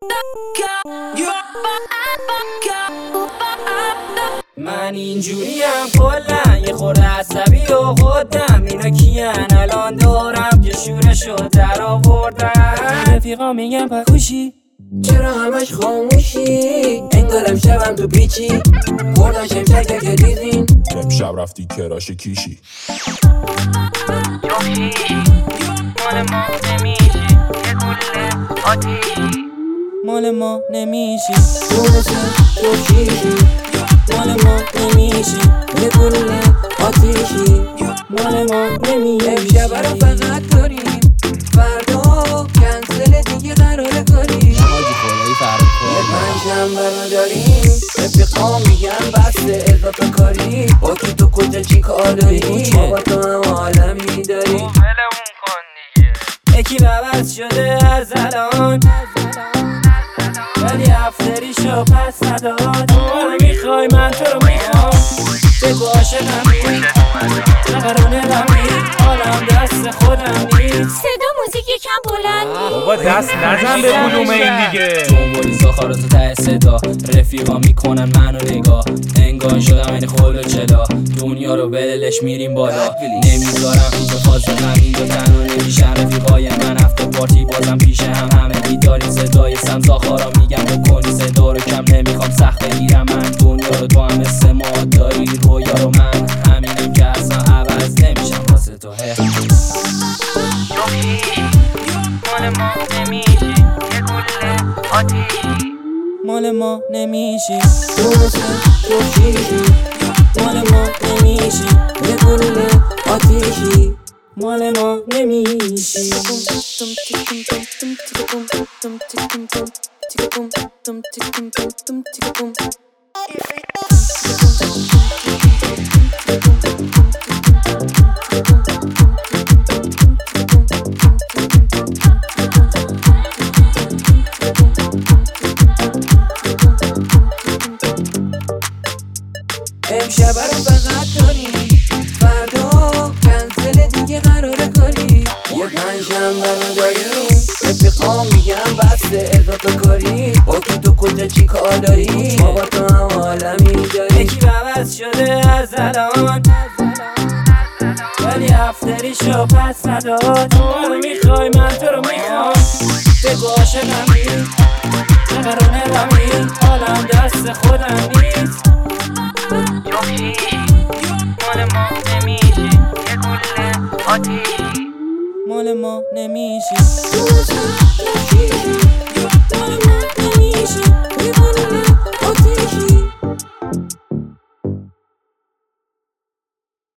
من اینجوریم کلن یه خورده عصبی و خودم اینا کیان الان دارم که شورشو در آوردن رفیقا میگن پکوشی چرا همش خاموشی انگارم شبم تو پیچی خوردن شمشک که دیدین امشب رفتی کراش کیشی مال ما نمیشی تو شیشی مال ما نمیشی یه گلوله آتیشی مال ما نمیشی امشب رو فقط داریم فردا کنسل دیگه قراره کنیم حاجی خدایی فرق یه پنجشنبه رو داریم رفیقا میگن بسته اضافه کاری با کی تو کجا چی کار داری بابا تو هم عالمی داری یکی عوض شده از الان ولی افتریشو پس نداد تو منو میخوای من تو رو میخوام بگو عاشقمی نقرانه دمی حالم دست خودم نیست صدا موزیک یکم بلند بابا دست نزن به کلوم این دیگه جنبولی زاخاراتو ته صدا رفیقا میکنن منو نگاه انگار شدم این خول و چلا دنیا رو بدلش میریم بالا نمیذارم تو فاز غمین دو تنها نمیشن رفیقای من هفته پارتی بازم پیشه همه بیداری صدای سم زاخارا میگم بکنی صدا رو کم نمیخوام سخت بگیرم من دنیا رو تو هم مثل ما داری رویا رو من همینم که اصلا عوض نمیشم واسه تو مال ما نمیشی تو شیشی مال ما نمیشی یه گلوله آتیشی مال ما نمیشی امشب رو فقط داریم فردا کنسل دیگه قراره کنی یه پنجشنبه رو داریم رفیقا میگن بسته اضافه کاری با کی تو کجا چی کار داری بابا تو هم عالمی داری یکی عوض شده از الان ولی افتریشو پس نداد تو منو میخوای من تو رو میخوام بگو عاشقمی نقرانه دمی حالم دست خودم نیست مال ما نمیشی